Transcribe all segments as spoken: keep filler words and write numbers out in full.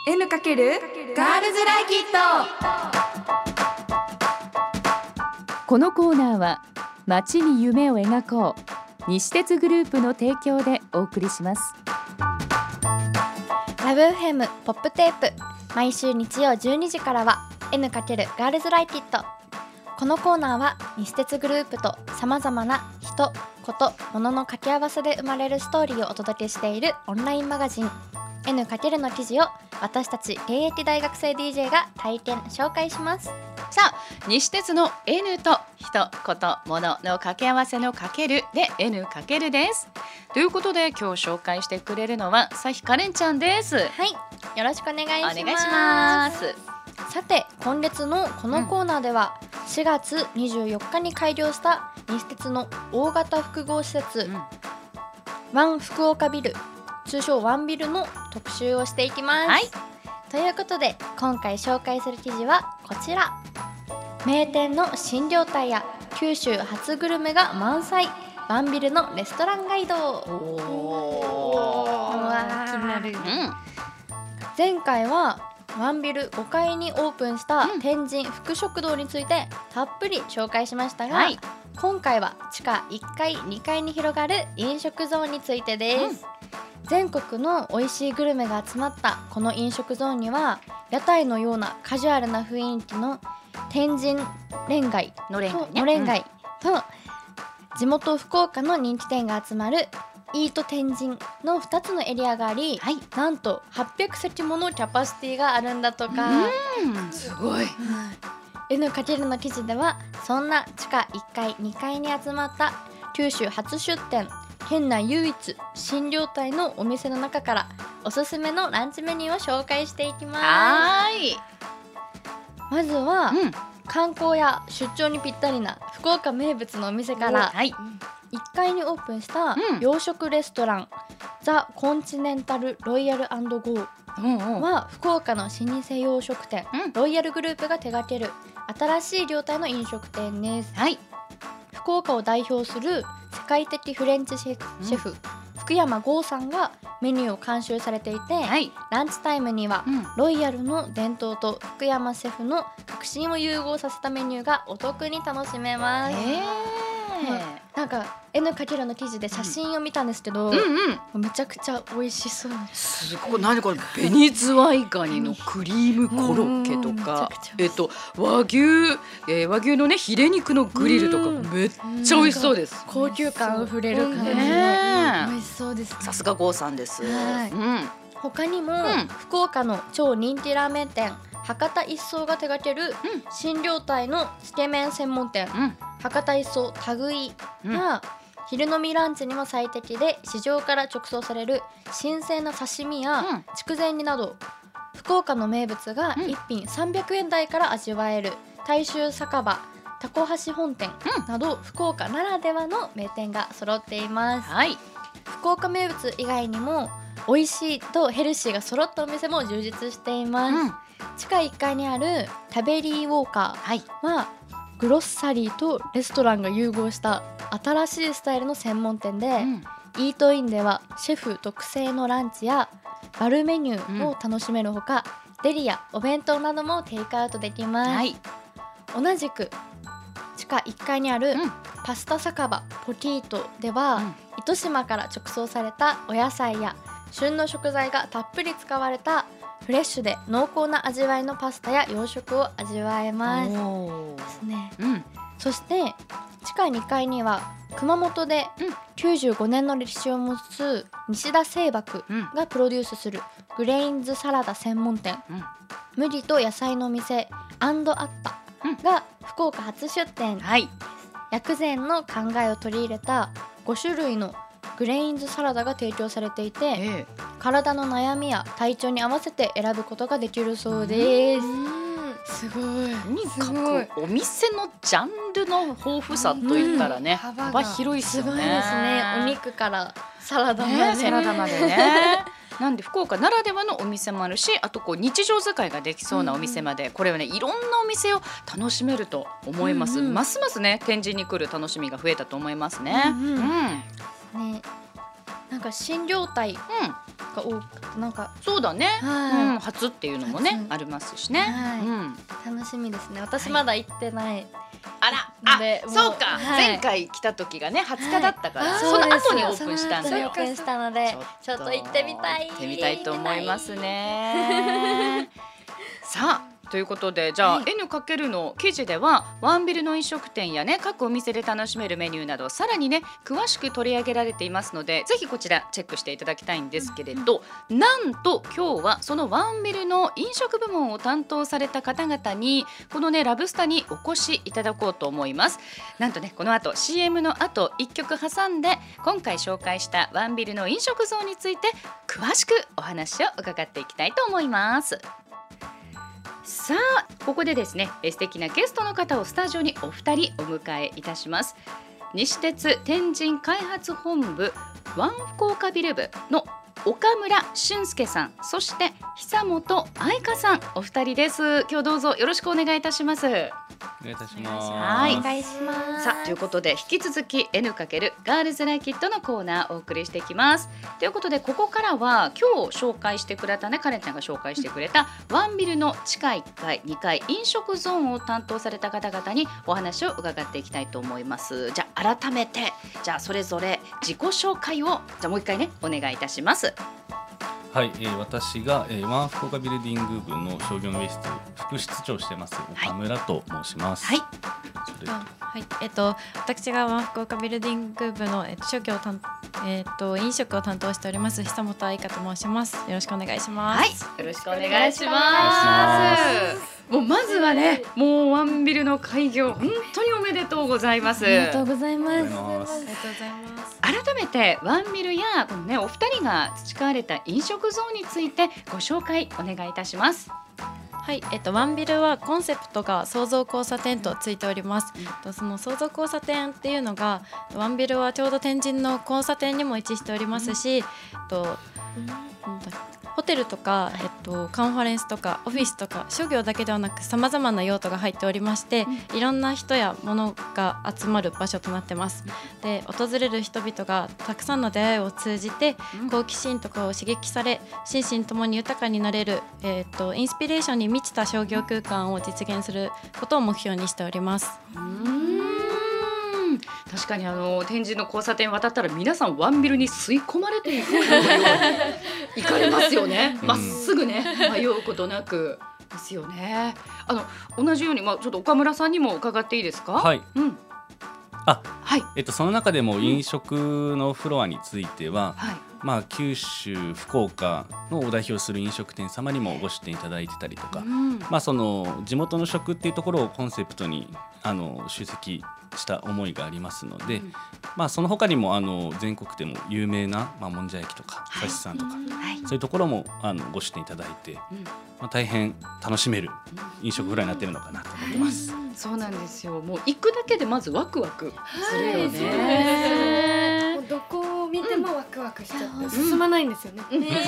N× ガールズライキット。 このコーナーは街に夢を描こう西鉄グループの提供でお送りします。 ラブ エフエム ポップテープ、毎週日曜じゅうにじからは N× ガールズライキット。このコーナーは西鉄グループとさまざまな人、こと、物の掛け合わせで生まれるストーリーをお届けしているオンラインマガジン N× の記事を私たち現役大学生 ディージェー が体験紹介します。 さあ、西鉄の N と人、こと、物の掛け合わせのかけるで N× です。ということで今日紹介してくれるのはさひかれんちゃんです。 はい、よろしくお願いします。 お願いします。 さて、今月のこのコーナーでは、うん、しがつにじゅうよっかに開業した西鉄の大型複合施設、うん、ワン福岡ビル、通称ワンビルの特集をしていきます、はい、ということで今回紹介する記事はこちら。名店の新業態や九州初グルメが満載、ワンビルのレストランガイド。おー、気になる、うん、前回はワンビルごかいにオープンした天神福食堂についてたっぷり紹介しましたが、はい、今回は地下いっかいにかいに広がる飲食ゾーンについてです、うん、全国の美味しいグルメが集まったこの飲食ゾーンには屋台のようなカジュアルな雰囲気の天神恋街のれん街と地元福岡の人気店が集まるイート天神のふたつのエリアがあり、はい、なんとはっぴゃくせきものキャパシティがあるんだとか。 うん、すごい、うん、 N× の記事ではそんな地下いっかいにかいに集まった九州初出店、県内唯一新業態のお店の中からおすすめのランチメニューを紹介していきます。 はい、 まずは、うん、観光や出張にぴったりな福岡名物のお店から、はい、いっかいにオープンした洋食レストラン、うん、ザ・コンチネンタル・ロイヤル&ゴーは福岡の老舗洋食店、うん、ロイヤルグループが手掛ける新しい業態の飲食店です、はい、福岡を代表する世界的フレンチシェフ、うん、シェフ福山剛さんがメニューを監修されていて、はい、ランチタイムには、うん、ロイヤルの伝統と福山シェフの革新を融合させたメニューがお得に楽しめます。へー、なんか N× の記事で写真を見たんですけど、うんうんうん、めちゃくちゃ美味しそうです。 すごい、何これ、紅ズワイガニのクリームコロッケとか、えっと和牛、えー、和牛のねヒレ肉のグリルとかめっちゃ美味しそうです。 高級感あふれる感じで、ね、美味しそうです、ね、 さすが郷さんです、はい、うん、 他にも、うん、福岡の超人気ラーメン店博多一層が手掛ける新業態のつけ麺専門店、うん、博多一層たぐいや、うん、昼飲みランチにも最適で市場から直送される新鮮な刺身や筑前煮など、うん、福岡の名物がいっぴんさんびゃくえん台から味わえる大衆酒場タコ橋本店など、うん、福岡ならではの名店が揃っています、はい、福岡名物以外にも美味しいとヘルシーが揃ったお店も充実しています、うん、地下いっかいにあるタベリーウォーカーは、はい、グロッサリーとレストランが融合した新しいスタイルの専門店で、うん、イートインではシェフ特製のランチやバルメニューを楽しめるほか、うん、デリやお弁当などもテイクアウトできます、はい、同じく地下いっかいにあるパスタ酒場ポキートでは、うん、糸島から直送されたお野菜や旬の食材がたっぷり使われたフレッシュで濃厚な味わいのパスタや洋食を味わえますですね、うん、そして地下にかいには熊本できゅうじゅうごねんの歴史を持つ西田製箔がプロデュースするグレインズサラダ専門店、うん、麦と野菜の店アンドアッタが福岡初出店、はい、薬膳の考えを取り入れたごしゅるいのグレインズサラダが提供されていて、ええ、体の悩みや体調に合わせて選ぶことができるそうです。すごい。 とにかくお店のジャンルの豊富さといったらね、うん、幅広いですよね。 すごいですね。お肉からサラダまで、ね、 サラダまでね。なんで福岡ならではのお店もあるし、あとこう日常使いができそうなお店まで、うん、これはねいろんなお店を楽しめると思います、うんうん、ますますね展示に来る楽しみが増えたと思いますね、うんうんうんね、なんか新業態が多くてなんかそうだね、 はいうん、初っていうのもね初ありますしね、 はいうん、 楽しみですね。私まだ行ってない。 あらのでもうあそうか、 はい前回来た時がねはつかだったから、 はいそのそうです後にオープンしたんだよその後にオープンしたのでちょっと行ってみたい。 行ってみたいと思いますね。さあということでじゃあ、はい、エヌかける の記事ではワンビルの飲食店やね各お店で楽しめるメニューなどさらにね詳しく取り上げられていますのでぜひこちらチェックしていただきたいんですけれど、うん、なんと今日はそのワンビルの飲食部門を担当された方々にこのねラブスタにお越しいただこうと思います。なんとねこの後 シーエム の後いっきょく挟んで今回紹介したワンビルの飲食ゾーンについて詳しくお話を伺っていきたいと思います。さあここでですね素敵なゲストの方をスタジオにお二人お迎えいたします。西鉄天神開発本部ワン福岡ビル部の岡村俊介さん、そして久本愛香さんお二人です。今日どうぞよろしくお願いいたします。 お願いいたします。 はい、 お願いします。 さあということで引き続き エヌかける ガールズライキッドのコーナーをお送りしていきます。ということでここからは今日紹介してくれたねカレンちゃんが紹介してくれたワンビルの地下いっかいにかい飲食ゾーンを担当された方々にお話を伺っていきたいと思います。じゃあ改めてじゃあそれぞれ自己紹介をじゃあもう一回ねお願いいたします。 はい、えー、私が、えー、ワン福岡ビルディング部の商業のウェスト副室長をしてます岡村と申します。 はい。 それあはい、えっと私がワン福岡ビルディング部の、えっと、商業を担えっと飲食を担当しております久本愛香と申します。よろしくお願いします。 はい、よろしくお願いしお願まいしす。もうまずはね、もうワンビルの開業本当におめでとうございます。 ありがとうございます。 ありがとうございます。 ありがとうございます。 改めてワンビルやこの、ね、お二人が培われた飲食ゾーンについてご紹介お願いいたします。 はい、えっと、ワンビルはコンセプトが創造交差点とついております。うん、その創造交差点っていうのがワンビルはちょうど天神の交差点にも位置しておりますし、うん、とホテルとか、えっと、カンファレンスとかオフィスとか商業だけではなくさまざまな用途が入っておりまして、うん、いろんな人や物が集まる場所となってます。で訪れる人々がたくさんの出会いを通じて、うん、好奇心とかを刺激され心身ともに豊かになれる、えー、っとインスピレーションに満ちた商業空間を実現することを目標にしております。 うーん確かにあの天神の交差点渡ったら皆さんワンビルに吸い込まれていくように行かれますよね。まっすぐね迷うことなくですよね。あの同じように、まあ、ちょっと岡村さんにも伺っていいですか。 はい、 うんあはいえっと、その中でも飲食のフロアについては、 はいまあ、九州福岡のを代表する飲食店様にもご出店いただいてたりとか、 うんまあ、その地元の食っていうところをコンセプトにあの集積した思いがありますので、 うんまあ、その他にもあの全国でも有名な、まあ、もんじゃ焼きとかはい刺しさんとか、 はいそういうところもあのご出店いただいて、 うんまあ、大変楽しめる飲食フロアになっているのかなと思ってます。 そうなんですよ。もう行くだけでまずワクワクするよはいそうですね。 もうどこを見てもワクワクしちゃって進まないんですよね。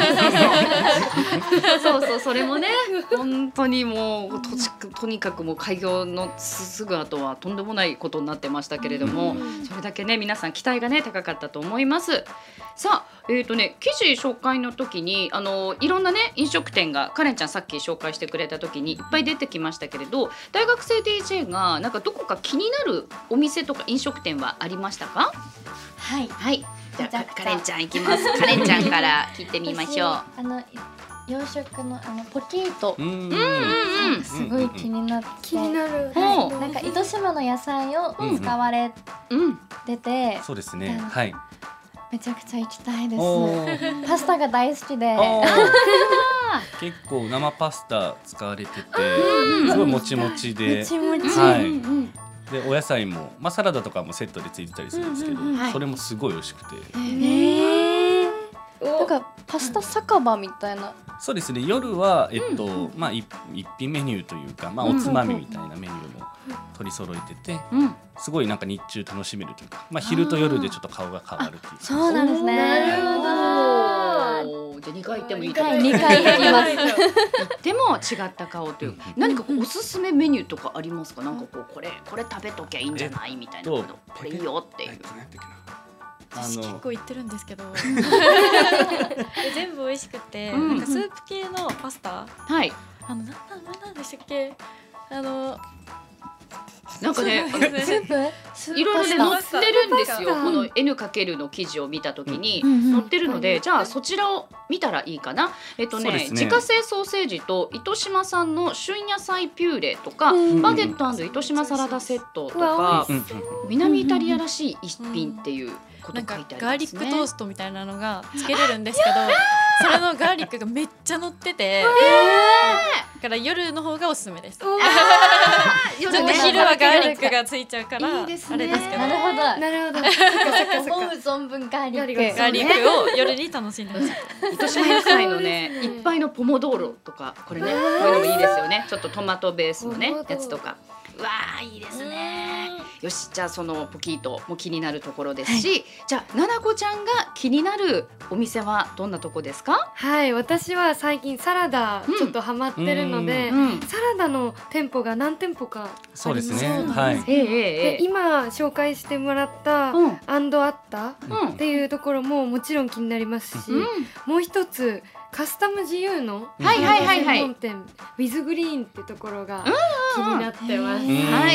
そうそうそれもね本当にもうとちとにかくもう開業のすぐ後はとんでもないことになってましたけれども、 うんそれだけね皆さん期待がね高かったと思います。さあえーとね記事紹介の時にあのいろんなね飲食店がカレンちゃんさっき紹介してくれた時にいっぱい出てきましたけれど、大学生 ディージェー がなんかどこか気になるお店とか飲食店はありましたか。 はい。 はいじゃあめちゃくちゃカレンちゃんいきます。カレンちゃんから聞いてみましょう。 私あの洋食のあのポキートうんうんうんすごい気になって、 気になる。 ほうなんか糸島の野菜を使われうんてて、 そうですね、 うんはい。 めちゃくちゃ行きたいです。 おーパスタが大好きで、 おー結構生パスタ使われててうんすごいもちもちでもちもち。 はいうんうんでお野菜も、まあ、サラダとかもセットでついてたりするんですけど、 うんうんうんはいそれもすごい美味しくて、 えー、 おなんかパスタ酒場みたいな。 そうですね夜は、えっとまあ、一一品メニューというか、まあ、おつまみみたいなメニューも取り揃えててうんすごいなんか日中楽しめるというか、まあ、昼と夜でちょっと顔が変わるっていうかそうなんですね。 なるほどおーじゃあにかい行ってもいいと思う。 にかい行きます。 行っても違った顔といううん何かこうおすすめメニューとかありますか。なんかこうこれこれ食べときゃいいんじゃないみたいなとこれいいよっていう。 えっと何やったっけな私結構行ってるんですけど全部美味しくて、 うん、 なんかスープ系のパスタ、 はいあのなななんでしたっけ、あのなんかねスープいろいろね載ってるんですよ。この エヌ かけるの記事を見たときに載ってるので、じゃあそちらを見たらいいかな。えっとね、ね自家製ソーセージと糸島産の旬野菜ピューレとか、バゲット&糸島サラダセットとか、南イタリアらしい一品っていうこと書いてありますね。 ガーリックトーストみたいなのがつけれるんですけど、それのガーリックがめっちゃ乗ってて、だから夜の方がおすすめです。ちょっと昼はガーリックがついちゃうからあれですけど、 なるほどなるほど。 思う存分ガーリックガーリックを夜に楽しんでほしい。 糸島野菜のねいっぱいのポモドーロとか、これねこういうのもいいですよね。ちょっとトマトベースのねやつとか、うわーいいですね。よし、じゃあそのポキートも気になるところですし、はい、じゃあななこちゃんが気になるお店はどんなとこですか？ はい、私は最近サラダちょっとハマってるので、うんうん、サラダの店舗が何店舗かあります。 そうですね。はい。 で今紹介してもらったアンドアッタっていうところももちろん気になりますし、うん、もう一つカスタム自由の専門店ウィズグリーンってところが気になってます。 はい、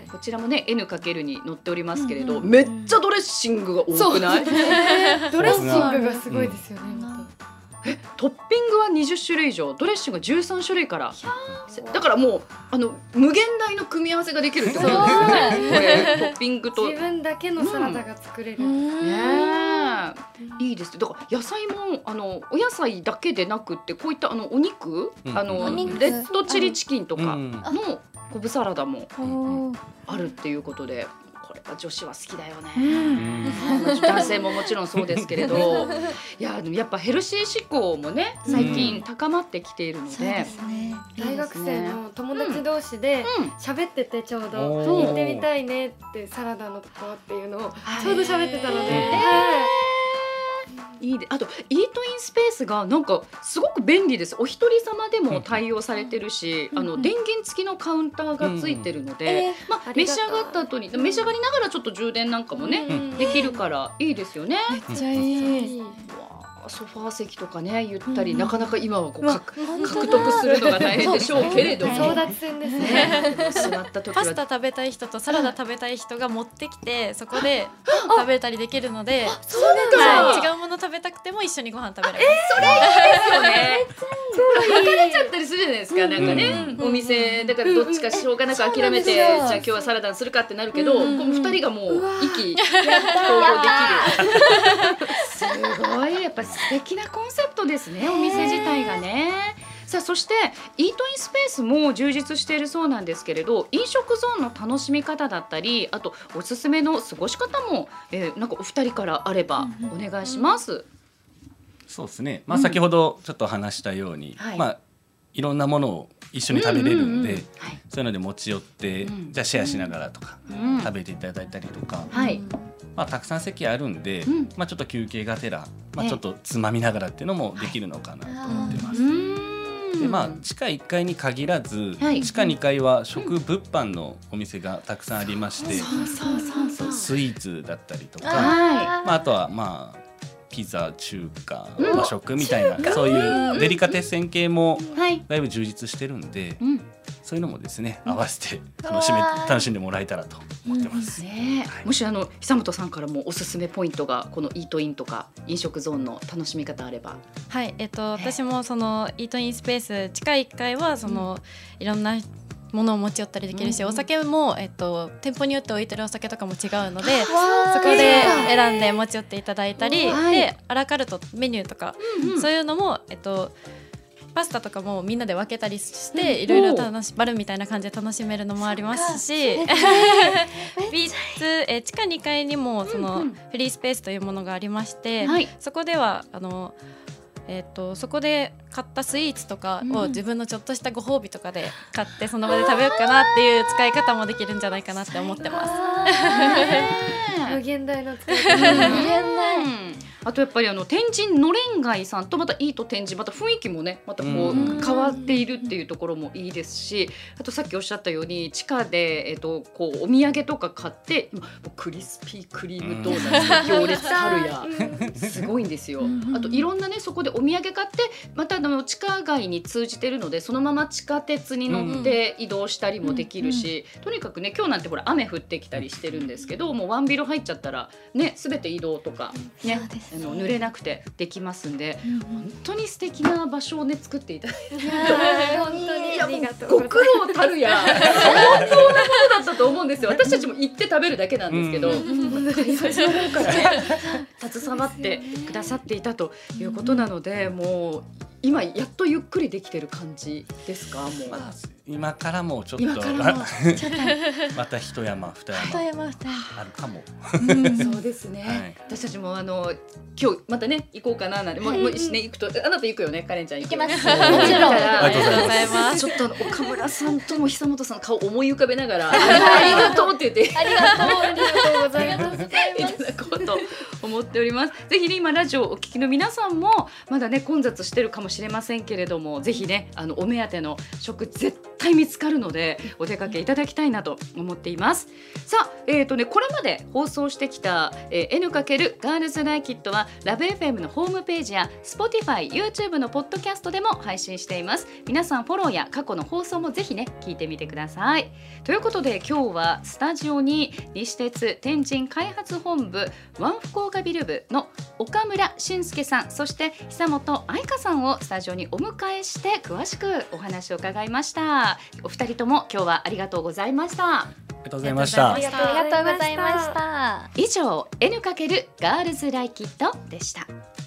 こちらもね エヌ かけるに載っておりますけれど、めっちゃドレッシングが多くない？ ドレッシングがすごいですよね。 えトッピングはにじゅっしゅるい以上、ドレッシングがじゅうさんしゅるいから、だからもうあの無限大の組み合わせができるってことですよね。これトッピングと自分だけのサラダが作れる。 ねえ、いいです。だから野菜もあのお野菜だけでなくって、こういったあのお肉、あのレッドチリチキンとかのコブサラダもあるっていうことで。これは女子は好きだよね。男性ももちろんそうですけれど、いやでもやっぱヘルシー志向もね最近高まってきているので、 大学生の友達同士で喋ってて、ちょうど行ってみたいねってサラダのところっていうのをちょうど喋ってたので、 いいで、あとイートインスペースがなんかすごく便利です。お一人様でも対応されてるし、うん、あの電源付きのカウンターがついてるので、うんえーまあ、召し上がった後に召し上がりながらちょっと充電なんかもね、うん、できるからいいですよね。 めっちゃいい。 ソファー席とかねゆったり、うん、なかなか今はこう獲得するのが大変でしょうけれども、 争奪戦ですね。 座った時はパスタ食べたい人とサラダ食べたい人が持ってきて、そこで食べたりできるので、 そうなんだ。 違うもの食べたくても一緒にご飯食べられます。 えー、それいいですよね。分かれちゃったりするじゃないですか。なんかね、お店だからどっちかしょうがなく諦めて、じゃあ今日はサラダにするかってなるけど、このふたりがもう意気投合できる。すごいやっぱ素敵なコンセプトですね、お店自体がね。さあそしてイートインスペースも充実しているそうなんですけれど、飲食ゾーンの楽しみ方だったり、あとおすすめの過ごし方も、えー、なんかお二人からあればお願いします。 そうですね、まあ、先ほどちょっと話したように、うんまあ、いろんなものを一緒に食べれるんで、そういうので持ち寄って、うん、じゃあシェアしながらとか、うん、食べていただいたりとか、 はいまあ、たくさん席あるんで、うんまあ、ちょっと休憩がてら、まあ、ちょっとつまみながらっていうのもできるのかなと思ってます。でまあ、地下いっかいに限らず、はい、地下にかいは食物販のお店がたくさんありまして、スイーツだったりとか、あ,、まあ、あとはまあピザ、中華、和食みたいな、うん、そういうデリカテッセン系もだいぶ充実してるんで、うん、そういうのもですね合わせて楽しめ楽しんでもらえたらと思ってます、うんねはい、もしあの久本さんからもおすすめポイントがこのイートインとか飲食ゾーンの楽しみ方あれば。 はい、えっと、私もそのイートインスペース地下いっかいはその、うん、いろんなものを持ち寄ったりできるし、うん、お酒も、えっと、店舗によって置いてるお酒とかも違うので、そこで選んで持ち寄っていただいたり、でアラカルトメニューとか、うんうん、そういうのも、えっと、パスタとかもみんなで分けたりして、うん、いろいろ楽しバルみたいな感じで楽しめるのもありますしビーツ、え地下にかいにもそのフリースペースというものがありまして、はい、そこではあのえー、とそこで買ったスイーツとかを自分のちょっとしたご褒美とかで買ってその場で食べようかなっていう使い方もできるんじゃないかなって思ってます。 無限大の使い方。無限大。 あとやっぱりあの天神のれん街さんとまたいいと天神また雰囲気もねまたこう変わっているっていうところもいいですし、あとさっきおっしゃったように地下で、えっと、こうお土産とか買ってクリスピークリームドーナツの行列たるやすごいんですよ。あといろんなねそこでお土産買ってまたあの地下街に通じてるのでそのまま地下鉄に乗って移動したりもできるし、とにかくね今日なんてほら雨降ってきたりしてるんですけど、もうワンビル入っちゃったらね全て移動とかねあの濡れなくてできますんで、本当に素敵な場所をね作っていただいて本当にありがとうございます。 ご苦労たるや相当なものだったと思うんですよ。私たちも行って食べるだけなんですけど、開発の方からね携わってくださっていたということなので、もう今やっとゆっくりできてる感じですか？もう、まあ、 今からもちょっとまた一山二山あるかも。 そうですね、はい、私たちもあの今日またね行こうかななんて、もうもしね行くとあなた行くよね、カレンちゃん行きます。もちろん。 ありがとうございます。ちょっと岡村さんとも久本さんの顔思い浮かべながらありがとうって言ってありがとうありがとうございます。 いただこうと思っております。ぜひね今ラジオをお聞きの皆さんもまだね混雑してるかもしれませんけれども、ぜひねあのお目当ての食絶対見つかるのでお出かけいただきたいなと思っています。さあ、えーとね、これまで放送してきた、えー、N× ガールズライキットはラブ エフエム のホームページや Spotify、YouTube のポッドキャストでも配信しています。皆さんフォローや過去の放送もぜひね聞いてみてください。ということで今日はスタジオに西鉄天神開発本部ワン福岡ビル部の岡村俊介さん、そして久本愛香さんをスタジオにお迎えして詳しくお話を伺いました。お二人とも今日はありがとうございました。 ありがとうございました。 ありがとうございました。 以上 N× ガールズライキットでした。